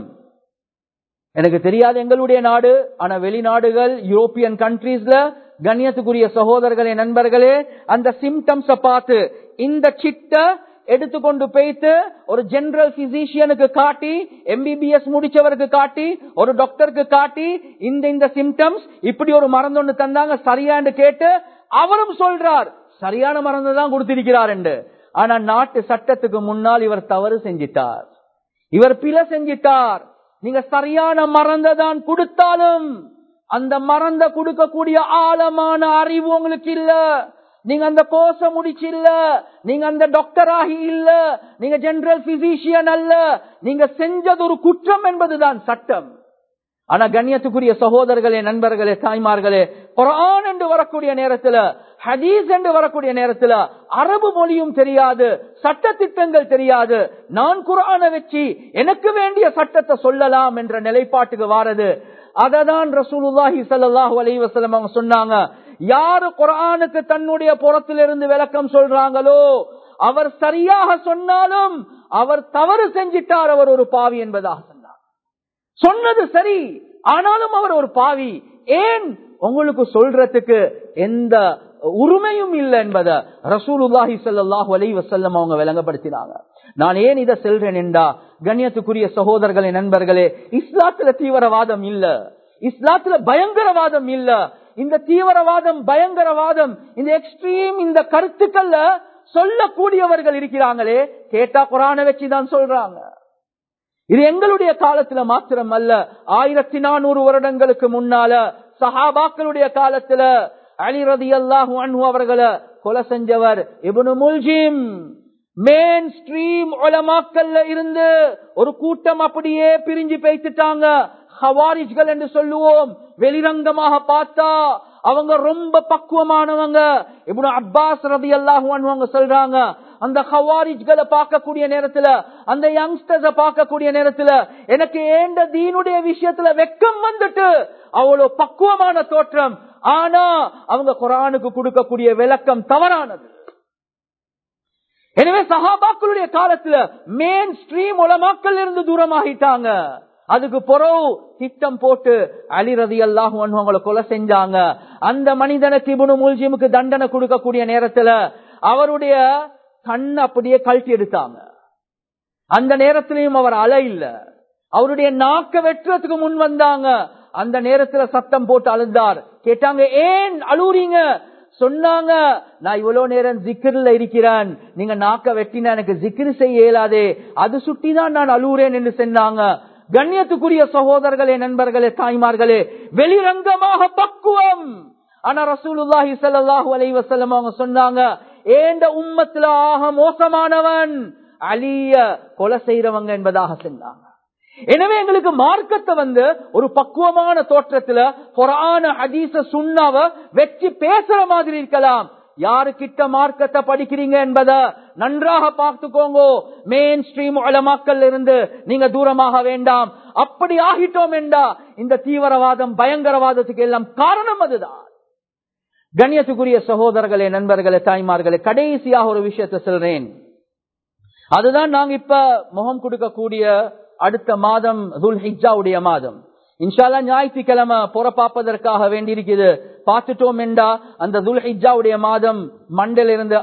எனக்கு தெரியாது, எங்களுடைய நாடு, ஆனா வெளிநாடுகள், யூரோப்பியன் கண்ட்ரீஸ்ல கண்ணியத்துக்குரிய சகோதரர்களே, நண்பர்களே, அந்த சிம்டம்ஸ பார்த்து இந்த சிட்ட எடுத்துக்கொண்டு போய்த்து ஒரு ஜெனரல் பிசிஷியனுக்கு காட்டி, MBBS முடிச்சவருக்கு காட்டி, ஒரு டாக்டருக்கு காட்டி, இந்த சிம்டம்ஸ் இப்படி ஒரு மருந்து ஒன்று தந்தாங்க, சரியான்னு கேட்டு அவரும் சொல்றார் சரியான மருந்து தான் கொடுத்திருக்கிறார் என்று. ஆனா நாட்டு சட்டத்துக்கு முன்னால் இவர் தவறு செஞ்சிட்டார், இவர் பிழை செஞ்சிட்டார். நீங்க சரியான மருந்தை தான் கொடுத்தாலும் அந்த மருந்த கொடுக்கக்கூடிய ஆழமான அறிவு உங்களுக்கு இல்ல, நீங்க அந்த கோர்ஸ முடிச்சு இல்ல, நீங்க அந்த டாக்டர் ஆகி இல்ல, நீங்க ஜெனரல் பிசிஷியன் அல்ல, நீங்க செஞ்சது ஒரு குற்றம் என்பதுதான் சட்டம். ஆனா கண்ணியத்துக்குரிய சகோதரர்களே, நண்பர்களே, தாய்மார்களே, குர்ஆன் என்று வரக்கூடிய நேரத்துல, ஹதீஸ் என்று வரக்கூடிய நேரத்துல அரபு மொழியும் தெரியாது, சட்ட திட்டங்கள் தெரியாது. நான் குர்ஆனை வச்சு எனக்கு வேண்டிய சட்டத்தை சொல்லலாம் என்ற நிலைப்பாட்டுக்கு வாரது. அததான் ரசூலுல்லாஹி ஸல்லல்லாஹு அலைஹி வஸல்லம் அவங்க சொன்னாங்க, யாரு குர்ஆனுக்கு தன்னுடைய புறத்திலிருந்து விளக்கம் சொல்றாங்களோ அவர் சரியாக சொன்னாலும் அவர் தவறு செஞ்சிட்டார், அவர் ஒரு பாவி என்பதாக சொன்னார். சொன்னது சரி, ஆனாலும் அவர் ஒரு பாவி. ஏன்? உங்களுக்கு சொல்றதுக்கு எந்த உரிமையும் இல்லை என்பதை ரசூலுல்லாஹி ஸல்லல்லாஹு அலைஹி வஸல்லம் அவங்க விளங்கப்படுத்தினாங்க. நான் ஏன் இதை சொல்றேன் என்றா, கண்ணியத்துக்குரிய சகோதரர்களே, நண்பர்களே, இஸ்லாத்துல தீவிரவாதம் இல்ல, இஸ்லாத்துல பயங்கரவாதம் இல்ல. இந்த தீவிரவாதம், பயங்கரவாதம், இந்த எக்ஸ்ட்ரீம், இந்த கருத்துக்கள்ல சொல்லக்கூடியவர்கள் இருக்கிறாங்களே, கேட்டா குர்ஆனை வச்சுதான் சொல்றாங்க. இது எங்களுடைய காலத்துல மாத்திரம் அல்ல, 1400 வருடங்களுக்கு முன்னால சஹாபாக்களுடைய காலத்துல அலி ரலியல்லாஹு அன்ஹு அவர்களை கொலை செஞ்சவர் இப்னு முல்ஜிம். மெயின் ஸ்ட்ரீம் உலமாக்கள்ல இருந்து ஒரு கூட்டம் அப்படியே பிரிஞ்சு பேசிட்டாங்க. ஹவாரிஜ்கள் என்று சொல்லுவோம். வெளிரங்கமாக பார்த்தா அவங்க ரொம்ப பக்குவமானவங்க. இப்னு அப்பாஸ் ரலியல்லாஹு அன்ஹு அவங்க சொல்றாங்க, அந்த ஹவாரிஜ்களை பார்க்கக்கூடிய நேரத்துல, அந்த யங்ஸ்டர்ஸ பார்க்கக்கூடிய நேரத்துல எனக்கு ஏண்ட தீனுடைய விஷயத்துல வெக்கம் வந்துட்டு, அவ்வளவு பக்குவமான தோற்றம். ஆனா அவங்க குர்ஆனுக்கு கொடுக்கக்கூடிய விளக்கம் தவறானது. எனவே சஹாபாக்களுடைய காலத்துல மெயின் ஸ்ட்ரீம் உலமாக்கள் இருந்து தூரமாகிட்டாங்க. அதுக்கு பிறகு திட்டம் போட்டு அலி ரலியல்லாஹு அன்ஹு அவங்களை கொலை செஞ்சாங்க. அந்த மனிதனுக்கு இப்னு முல்ஜிமுக்கு தண்டனை கொடுக்கக்கூடிய நேரத்துல அவருடைய கண் அப்படியே கழட்டி எடுத்தாங்க. அந்த நேரத்திலையும் அவர் அழ இல்ல, அவருடைய நாக்க வெட்டுறதுக்கு முன் வந்தாங்க. அந்த நேரத்துல சத்தம் போட்டு அழுந்தார். கேட்டாங்க, ஏன் அழுறீங்க? சொன்னாங்க, நான் இவ்வளவு நேரம் ஜிக்ர்ல இருக்கிறேன், நீங்க நாக்க வெட்டினா எனக்கு ஜிக்ர் செய்ய இயலாதே, அது சுட்டிதான் நான் அழுறேன் என்று சொன்னாங்க. கண்ணியத்துக்குரிய சகோதரர்களே, நண்பர்களே, தாய்மார்களே, வெளிரங்கமாக பக்குவம். ஆனா ரசூலுல்லாஹி ஸல்லல்லாஹு அலைஹி வஸல்லம் அவங்க சொன்னாங்க, ஏண்ட உம்மத்துல ஆக மோசமானவன் அலிய கொலை செய்றவங்க என்பதாக சொன்னாங்க. எனவே எங்களுக்கு மார்க்கத்தை ஒரு பக்குவமான தோற்றத்துல குர்ஆன் ஹதீஸ சுன்னாவ வெற்றி பேசுற மாதிரி இருக்கலாம். யாருக்கிட்ட மார்க்கத்தை படிக்கிறீங்க என்பதை நன்றாக பார்த்துக்கோங்க. மெயின் ஸ்ட்ரீம் உலமாக்கள் இருந்து நீங்க தூரமாக வேண்டாம். அப்படி ஆகிட்டோம் என்றா இந்த தீவிரவாதம் பயங்கரவாதத்துக்கு எல்லாம் காரணம் அதுதான். கண்ணியத்துக்குரிய சகோதரர்களே, நண்பர்களே, தாய்மார்களே, கடைசியாக ஒரு விஷயத்தை சொல்றேன். அதுதான் நாங்க இப்ப முகம் கொடுக்கக்கூடிய அடுத்த மாதம் துல்ஹிஜ்ஜாவுடைய மாதம். இன்ஷா அல்லாஹ் ஞாயிற்றுக்கிழமை புறப்பாப்பதற்காக வேண்டியிருக்குது. பார்த்துட்டோம் என்றா அந்த துல்ஹிஜ்ஜாவுடைய மாதம் மண்டல இருந்து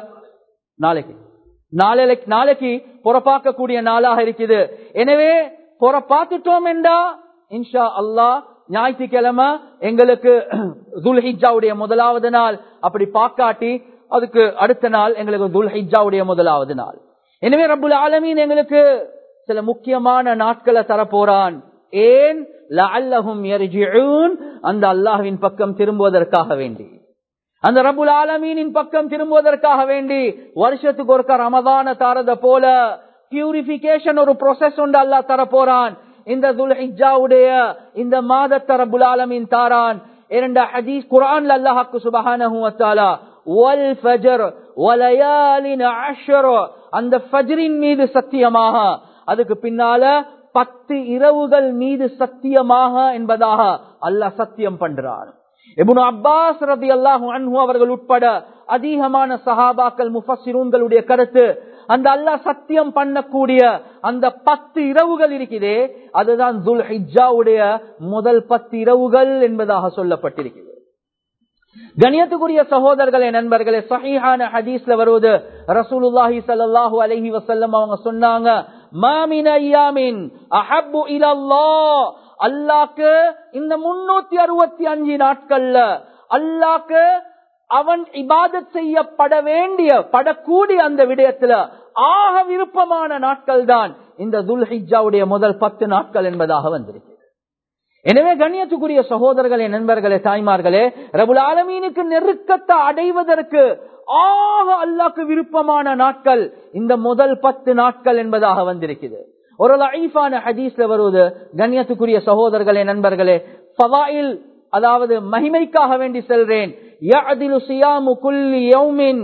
நாளைக்கு புறப்பாக்கக்கூடிய நாளாக இருக்குது. எனவே புறப்பாத்துட்டோம் என்றா இன்ஷா அல்லாஹ் ஞாயிற்றுக்கிழமை எங்களுக்கு துல்ஹிஜ்ஜாவுடைய முதலாவது நாள். அப்படி பார்க்காட்டி அதுக்கு அடுத்த நாள் எங்களுக்கு துல்ஹிஜ்ஜாவுடைய முதலாவது நாள். எனவே ரப்புல் ஆலமீன் எங்களுக்கு சில முக்கியமான நாட்களை தரப்போறான். ஏன்? லஅல்லஹும் யர்ஜிஊன், அந்த அல்லாஹ்வின் பக்கம் திரும்புவதற்காக வேண்டி, அந்த ரப்புல் ஆலமீனின் பக்கம் திரும்புவதற்காக வேண்டி வருஷத்துக்கு ஒருக்க ரமதான தாரத போல பியூரிபிகேஷன் ஒரு ப்ரோசஸ் ஒன்று அல்லாஹ் தரப்போறான். இந்த துல்ஹிஜ்ஜாவுடைய இந்த மாதத்தை ரப்புல் ஆலமீன் தாரான். இரண்டு ஹதீஸ் குர்ஆன்ல அல்லாஹ் சுப்ஹானஹு வ தஆலா வல் ஃபஜர் வலயாலின் அஷ்ர், அந்த ஃபஜ்ரின் மீது சத்தியமாக, அதுக்கு பின்னால 10 இரவுகள் மீது சத்தியமாக என்பதாக அல்லாஹ் சத்தியம் பண்றான். இப்னு அப்பாஸ் ரலியல்லாஹு அன்ஹு அவர்கள் உட்பட அதிகமான சஹாபாக்கள் முஃபஸ்ஸிரூன்களுடைய கருத்து, அந்த அல்லாஹ் சத்தியம் பண்ணக்கூடிய அந்த 10 இரவுகள் இருக்குதே, அதுதான் துல்ஹிஜ்ஜாவுடைய முதல் 10 இரவுகள் என்பதாக சொல்லப்பட்டிருக்கிறது. கண்ணியத்துக்குரிய சகோதரர்களே, நண்பர்களே, சஹீஹான ஹதீஸ்ல வருவது, ரசூலுல்லாஹி ஸல்லல்லாஹு அலைஹி வஸல்லம் அவங்க சொன்னாங்க, மா மின் அய்யாமின் அஹப்பு இலல்லாஹ், அல்லாஹ்க்கு இந்த 365 நாட்கள்ல அல்லாஹ்க்கு அவன் இபாதத் செய்யப்பட வேண்டிய படக்கூடிய அந்த விடயத்துல ஆக விருப்பமான நாட்கள் தான் இந்த துல்ஹிஜ்ஜாவுடைய முதல் 10 நாட்கள் என்பதாக வந்திருக்கு. எனவே கண்ணியத்துக்குரிய சகோதரர்களே, நண்பர்களே, தாய்மார்களே, ரப்புல் ஆலமீனுக்கு நெருக்கத்தை அடைவதற்கு ஆக அல்லாஹ்க்கு விருப்பமான நாட்கள் இந்த முதல் 10 நாட்கள் என்பதாக வந்திருக்கிறது. ஒரு லஈஃபான ஹதீஸ்ல வருவது, கண்ணியத்துக்குரிய சகோதரர்களே, நண்பர்களே, ஃபதாயில், அதாவது மகிமைக்காக வேண்டி செல்றேன், யஅதிலு ஸியாமு குல்லி யௌமின்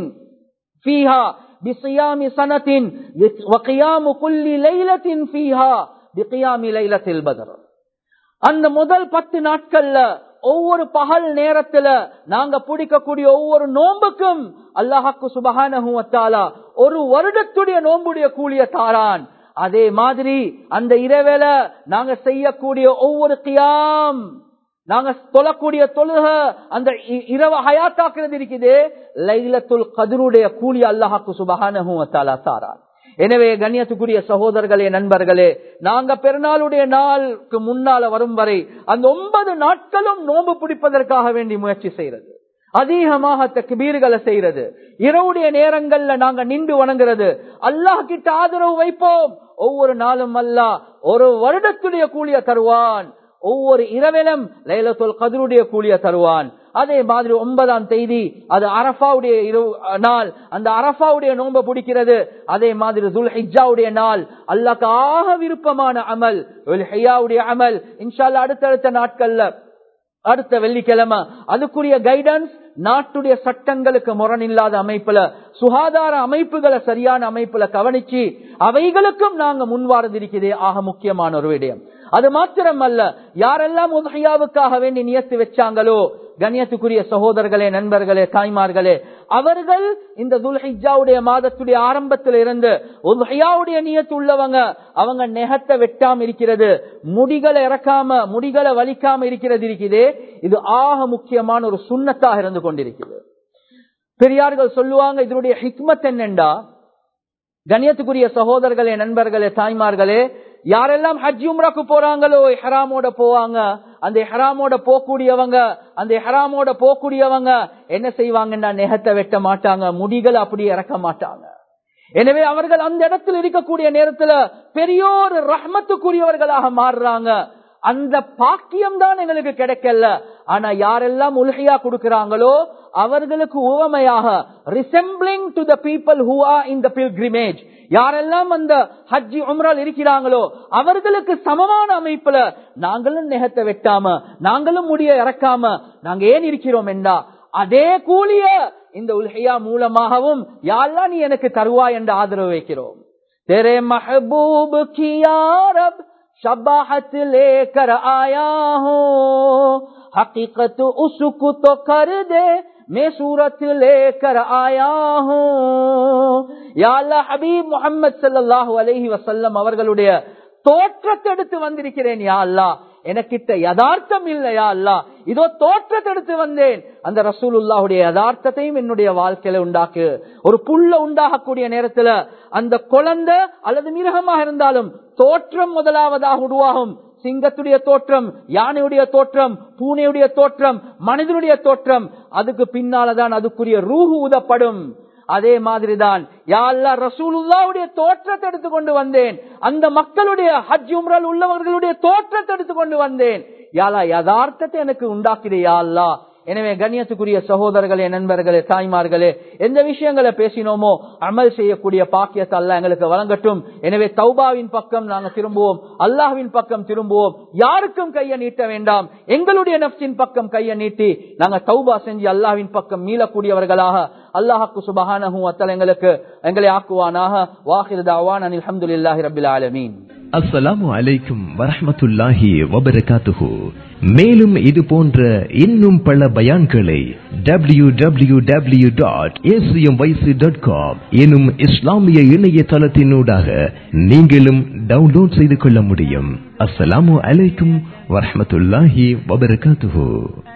ஃபீஹா பிஸியாமி ஸனத்தின் வ கியாமு குல்லி லைலத்தின் ஃபீஹா பிகியாமி லைலத்தில் பத்ர். அந்த முதல் 10 நாட்கள்ல ஒவ்வொரு பகல் நேரத்துல நாங்க பிடிக்கக்கூடிய ஒவ்வொரு நோன்புக்கும் அல்லாஹ் சுப்ஹானஹு வ தஆலா ஒரு வருடத்துடைய நோன்புடைய கூலிய தாரான். அதே மாதிரி அந்த இரவேல நாங்க செய்யக்கூடிய ஒவ்வொரு கியாம், நாங்க தொழக்கூடிய தொழுக, அந்த இரவு ஹயாத்தாக்குறது இருக்குது, லைலத்துல் கத்ருடைய கூலி அல்லாஹ் சுப்ஹானஹு வ தஆலா தாரான். எனவே கண்ணியத்துக்குரிய சகோதரர்களே, நண்பர்களே, நாங்க பெருநாளுடைய நாளுக்கு முன்னால வரும் வரை அந்த 9 நாட்களும் நோன்பு பிடிப்பதற்காக வேண்டி முயற்சி செய்யறது, அதிகமாக தக்பீர்களை செய்யறது, இரவுடைய நேரங்கள்ல நாங்க நின்று வணங்குறது, அல்லாஹ் கிட்ட ஆதரவு வைப்போம். ஒவ்வொரு நாளும் அல்லாஹ் ஒரு வருடத்துடைய கூலிய தருவான், ஒவ்வொரு இரவிலும் லைலத்துல் கத்ருடைய கூலிய தருவான். அதே மாதிரி 9ஆம் தேதி அது அரஃபாவுடைய நாள், அந்த அரஃபாவுடைய நோன்பை பிடிக்கிறது. அதே மாதிரி துல்ஹிஜ்ஜாவுடைய நாள் அல்லாஹ்க்கு ஆக விருப்பமான அமல் துல்ஹிஜ்ஜாவுடைய அமல். இன்ஷா அல்லாஹ் அடுத்த நாட்கள்ல, அடுத்த வெள்ளிக்கிழமை அதுக்குரிய கைடன்ஸ், நாட்டுடைய சட்டங்களுக்கு முரணில்லாத அமைப்புல, சுகாதார அமைப்புகளை சரியான அமைப்புல கவனிச்சு அவைகளுக்கும் நாங்க முன்வாரது இருக்கிறதே ஆக முக்கியமான ஒரு விடயம். அது மாத்திரம் அல்ல, யாரெல்லாம் உத்ஹியாவுக்காக வேண்டி நியத்து வச்சாங்களோ, கண்ணியத்துக்குரிய சகோதரர்களே, நண்பர்களே, தாய்மார்களே, அவர்கள் இந்த துல்ஹிஜ்ஜாவுடைய மாதத்துடைய ஆரம்பத்தில் இருந்து உத்ஹியாவுடைய நியத்து உள்ளவங்க, அவங்க நெகத்தை வெட்டாம இருக்கிறது, முடிகளை இறக்காம, முடிகளை வலிக்காம இருக்கிறது இருக்குதே, இது ஆக முக்கியமான ஒரு சுன்னத்தாக இருந்து கொண்டிருக்கிறது. பெரியார்கள் சொல்லுவாங்க, இதனுடைய ஹிக்மத் என்னண்டா, கண்ணியத்துக்குரிய சகோதரர்களே, நண்பர்களே, தாய்மார்களே, யாரெல்லாம் ஹஜ் உம்ராக்கு போறாங்களோ இஹ்ராமோட போவாங்க. அந்த இஹ்ராமோட போகக்கூடியவங்க என்ன செய்வாங்கன்னா, நெகத்தை வெட்ட மாட்டாங்க, முடிகளை அப்படியே இறக்க மாட்டாங்க. எனவே அவர்கள் அந்த இடத்தில் இருக்கக்கூடிய நேரத்தில் பெரியோர் ரஹ்மத்துக்குரியவர்களாக மாறுறாங்க. அந்த பாக்கியம் தான் எங்களுக்கு கிடைக்கல. ஆனா யாரெல்லாம் உல்ஹியா கொடுக்கிறாங்களோ அவர்களுக்கு உவமையாக resembling to the people who are in the pilgrimage, யாரெல்லாம் அந்த ஹஜ் உம்ரால் இருக்கிறாங்களோ அவர்களுக்கு சமமான அமைப்புல நாங்களும் நெகத்தை வெட்டாம, நாங்களும் முடிய இறக்காம நாங்க ஏன் இருக்கிறோம் என்றா அதே கூலிய இந்த உல்ஹியா மூலமாகவும் யா அல்லாஹ் நீ எனக்கு தருவாய் என்ற ஆதரவு வைக்கிறோம். तेरे महबूब की या रब शबाहत लेकर आया हूँ, हकीकत उसको तो कर दे मैं सूरत लेकर आया हूँ. या अल्लाह हबीब मुहम्मद सल्लल्लाहु अलैहि वसल्लम அவர்களுடைய தோற்றத்தை எடுத்து வந்திருக்கிறேன் யா அல்லாஹ். எனக்கிட்ட யதார்த்தம் இல்லை யா அல்லாஹ், இதோ தோற்றத்தை எடுத்து வந்தேன். அந்த ரசூலுல்லாஹுடைய யதார்த்தத்தையும் என்னுடைய வாழ்க்கையில உண்டாக்கு. ஒரு புல்ல உண்டாகக்கூடிய நேரத்துல அந்த குழந்தை அல்லது மிருகமாக இருந்தாலும் தோற்றம் முதலாவதாக உருவாகும். சிங்கத்துடைய தோற்றம், யானையுடைய தோற்றம், பூனையுடைய தோற்றம், மனிதனுடைய தோற்றம், அதுக்கு பின்னால்தான் அதுக்குரிய ரூஹு ஊதப்படும். அதே மாதிரிதான் யா அல்லாஹ் ரசூலுல்லாஹ்வுடைய தோற்றத்தை எடுத்து கொண்டு வந்தேன். அந்த மக்களுடைய ஹஜ் உம்ரால் உள்ளவர்களுடைய தோற்றத்தை எடுத்து கொண்டு வந்தேன். யா அல்லாஹ் யதார்த்தத்தை எனக்கு உண்டாக்கிதே யா அல்லாஹ். எனவே கண்ணியத்துக்குரிய சகோதரர்களே, நண்பர்களே, தாய்மார்களே, எந்த விஷயங்களை பேசினோமோ அமல் செய்யக்கூடிய பாக்கியத்தை அல்லாஹ் எங்களுக்கு வழங்கட்டும். எனவே தௌபாவின் பக்கம் நாங்கள் திரும்புவோம், அல்லாஹ்வின் பக்கம் திரும்புவோம். யாருக்கும் கையை நீட்ட வேண்டாம். எங்களுடைய நஃப்ஸின் பக்கம் கையை நீட்டி நாங்கள் தௌபா செஞ்சு அல்லாஹ்வின் பக்கம் மீளக்கூடியவர்களாக அல்லாஹ்வுக்கு சுப்ஹானஹு வ தஆலா எங்களை ஆக்குவானாக. வாஹிரு தஅவானா அல்ஹம்துலில்லாஹி ரப்பில் ஆலமீன். அஸ்ஸலாமு அலைக்கும் வரஹ்மத்துல்லாஹி வபரகாத்துஹு. மேலும் இது போன்ற இன்னும் பல பயான்களை www.acmyc.com எனும் இஸ்லாமிய இணையதளத்தினூடாக நீங்களும் டவுன்லோட் செய்து கொள்ள முடியும். அஸ்ஸலாமு அலைக்கும் வரஹ்மத்துல்லாஹி வபரகாத்துஹு.